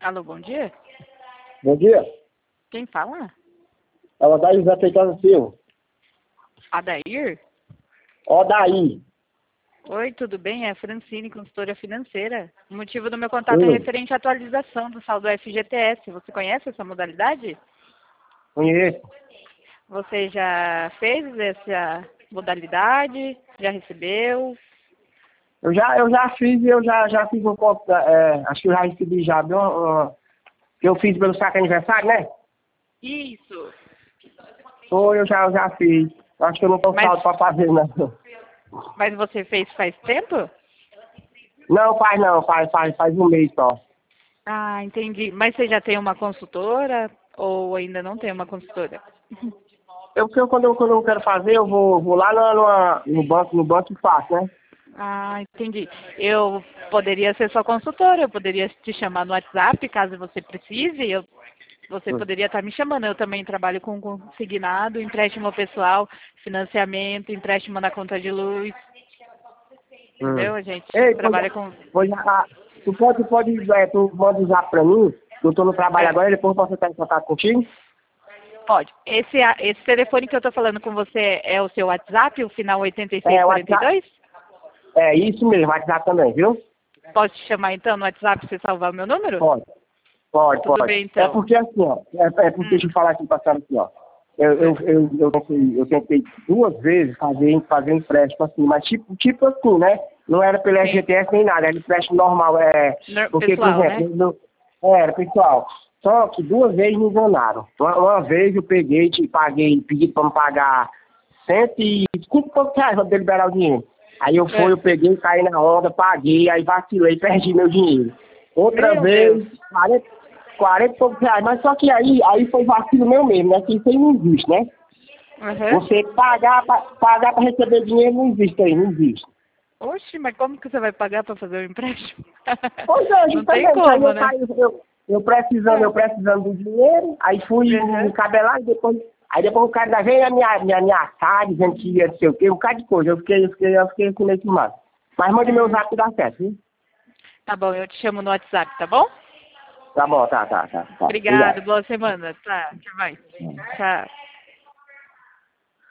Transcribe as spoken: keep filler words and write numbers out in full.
Alô, bom dia. Bom dia. Quem fala? É o Odair José Feitosa Silva. Adair? Odair. Oi, tudo bem? É a Francine, consultora financeira. O motivo do meu contato é Sim. referente à atualização do saldo F G T S. Você conhece essa modalidade? Conheço. Você já fez essa modalidade? Já recebeu? Eu já, eu já fiz, eu já, já fiz um pouco, é, acho que eu já recebi já, viu? Uh, que eu fiz pelo saco aniversário, né? Isso. Foi, eu já, eu já fiz. Acho que eu não tô Mas, saldo pra fazer, não. mas você fez faz tempo? Não, faz não, faz, faz, faz um mês só. Ah, entendi. Mas você já tem uma consultora ou ainda não tem uma consultora? Eu, porque eu, quando, eu, quando eu quero fazer, eu vou, vou lá no, no, no banco, no banco e faço, né? Ah, entendi. Eu poderia ser sua consultora, eu poderia te chamar no WhatsApp caso você precise. Eu, você Hum. poderia estar me chamando. Eu também trabalho com consignado, empréstimo pessoal, financiamento, empréstimo na conta de luz. Hum. Entendeu? A gente Ei, pois, trabalha com. pois ah, tu pode, tu pode, é, tu manda usar pra mim, que eu tô no trabalho É, agora, e depois eu posso estar em contato contigo? pode. Esse, esse telefone que eu estou falando com você é o seu WhatsApp, o final oitenta e seis É, o quarenta e WhatsApp. dois? É isso mesmo, WhatsApp também, viu? Posso te chamar então no WhatsApp pra você salvar o meu número? Pode, pode, Tudo pode. bem É então. porque assim, ó, é, é porque Hum. deixa eu falar aqui passando aqui, ó. Eu, eu, É. eu, eu, tentei, eu tentei duas vezes fazer, fazer empréstimo assim, mas tipo, tipo assim, né? Não era pelo Sim. F G T S nem nada, era empréstimo normal, é. Nor- Porque, por Pessoal, né? exemplo, no, é, era pessoal. Só que duas vezes me enganaram. Uma, uma vez eu peguei, te paguei, pedi pra me pagar cento e cinco e poucos reais pra poder liberar o dinheiro. Aí eu fui, É. eu peguei, caí na onda, paguei, aí vacilei, perdi meu dinheiro. Outra Meu Deus. vez, quarenta, quarenta e poucos reais, mas só que aí, aí foi vacilo meu mesmo, né? Que isso aí não existe, né? Uhum. Você pagar pra, pagar pra receber dinheiro não existe aí, não existe. Oxe, mas como que você vai pagar para fazer o empréstimo? Pois é, Não tem justamente, aí como, eu né? caí, eu, eu precisando, eu É. precisando do dinheiro, aí fui me Uhum. cabelar e depois, aí depois o cara ainda veio a minha, minha, minha cara, dizendo que ia não sei o quê, um bocado de coisa, eu fiquei, eu fiquei, eu fiquei com medo demais. Mas mande meu Hum. zap que dá certo, viu? Tá bom, eu te chamo no WhatsApp, tá bom? Tá bom, tá, tá, tá, tá, Obrigada, obrigado. boa semana. Tá, até mais. Tchau.